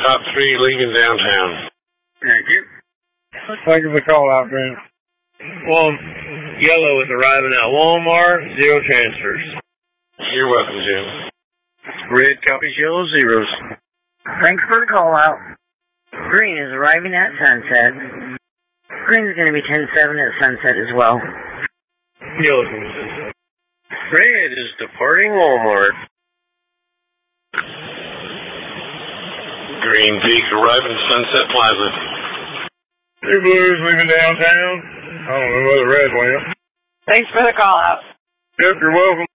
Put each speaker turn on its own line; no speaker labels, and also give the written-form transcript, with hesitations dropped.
top 3 leaving downtown.
Thank you.
Thank you for the call out, Green.
Yellow is arriving at Walmart, 0 transfers.
You're welcome, Jim.
Red copies yellow, zeros.
Thanks for the call out. Green is arriving at Sunset. Green is going to be 10-7 at Sunset as well.
Yellow's going to be Sunset.
Red is departing Walmart.
Green Peak arriving at Sunset Plaza.
Two blues leaving downtown. I don't know where the red went.
Thanks for the call out.
Yep, you're welcome.